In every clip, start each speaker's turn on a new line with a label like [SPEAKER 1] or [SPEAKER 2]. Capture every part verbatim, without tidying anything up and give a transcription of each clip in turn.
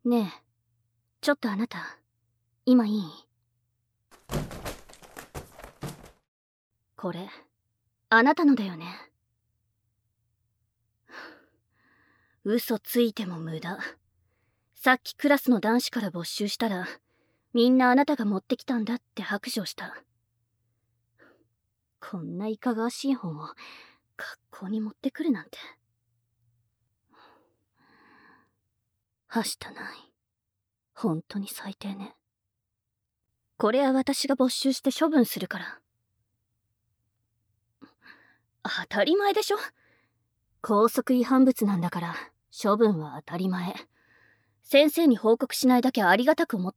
[SPEAKER 1] ねえ、ちょっとあなた、今いい？これ、あなたのだよね。嘘ついても無駄。さっきクラスの男子から没収したら、みんなあなたが持ってきたんだって白状した。こんないかがわしい本を学校に持ってくるなんて。はしたない。本当に最低ね。これは私が没収して処分するから。当たり前でしょ。校則違反物なんだから処分は当たり前。先生に報告しないだけありがたく思って。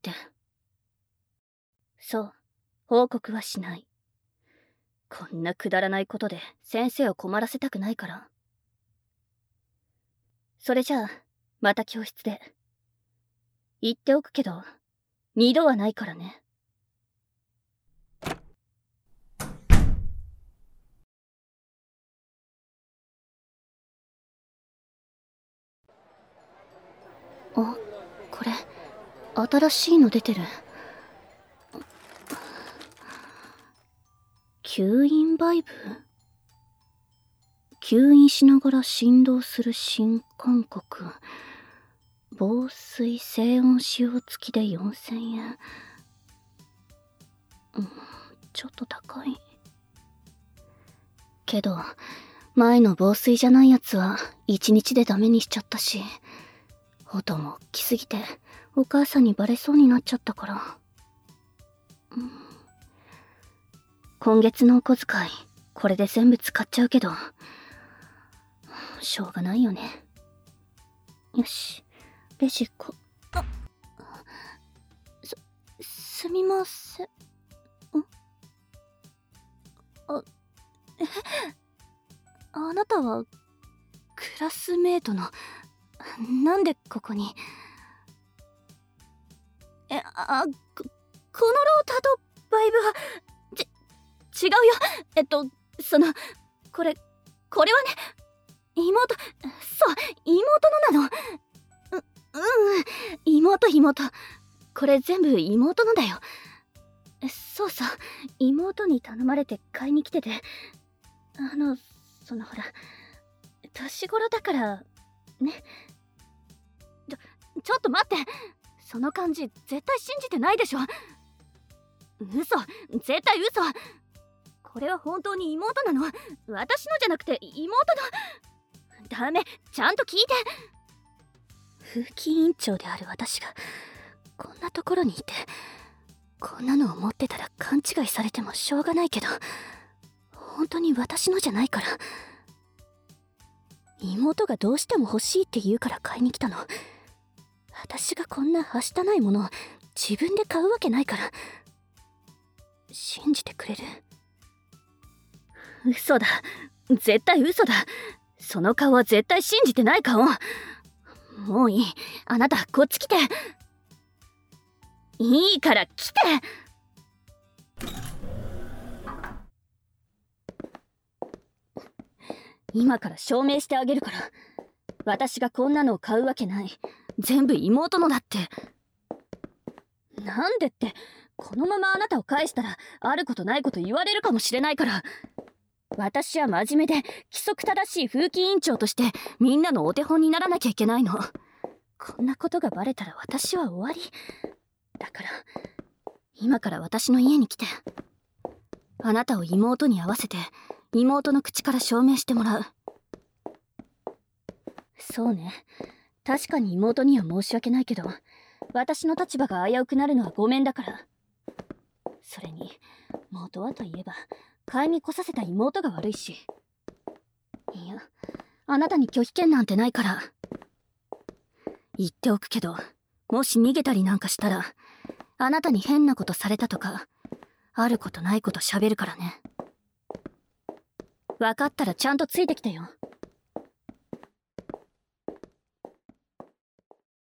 [SPEAKER 1] そう、報告はしない。こんなくだらないことで先生を困らせたくないから。それじゃあまた教室で。言っておくけど二度はないからね。あ、これ新しいの出てる。吸引バイブ？吸引しながら振動する新感覚。防水静音使用付きでよんせんえん。うん、ちょっと高いけど、前の防水じゃないやつはいちにちでダメにしちゃったし、音も大きすぎてお母さんにバレそうになっちゃったから、うん、今月のお小遣いこれで全部使っちゃうけど、しょうがないよね。よし、レジこあすすみません。んあえあなたはクラスメートの、なんでここに？えあこ、このローターとバイブはち違うよ。えっとそのこれこれはね、妹、そう妹のなの。ううん妹妹これ全部妹のだよ。そうそう、妹に頼まれて買いに来てて、あのそのほら年頃だからね。ちょちょっと待って、その感じ絶対信じてないでしょ。嘘、絶対嘘。これは本当に妹なの。私のじゃなくて妹の。ダメ、ちゃんと聞いて。風紀委員長である私がこんなところにいて、こんなのを持ってたら勘違いされてもしょうがないけど、本当に私のじゃないから。妹がどうしても欲しいって言うから買いに来たの。私がこんなはしたないものを自分で買うわけないから。信じてくれる？嘘だ、絶対嘘だ。その顔は絶対信じてない顔。もういい、あなたこっち来て。いいから来て。今から証明してあげるから。私がこんなのを買うわけない。全部妹のだって。なんでって、このままあなたを返したらあることないこと言われるかもしれないから。私は真面目で規則正しい風紀委員長としてみんなのお手本にならなきゃいけないの。こんなことがバレたら私は終わりだから、今から私の家に来て、あなたを妹に会わせて妹の口から証明してもらう。そうね、確かに妹には申し訳ないけど、私の立場が危うくなるのはごめんだから。それに元はといえば買いに来させた妹が悪いし。いや、あなたに拒否権なんてないから。言っておくけど、もし逃げたりなんかしたらあなたに変なことされたとか、あることないこと喋るからね。分かったらちゃんとついてきてよ。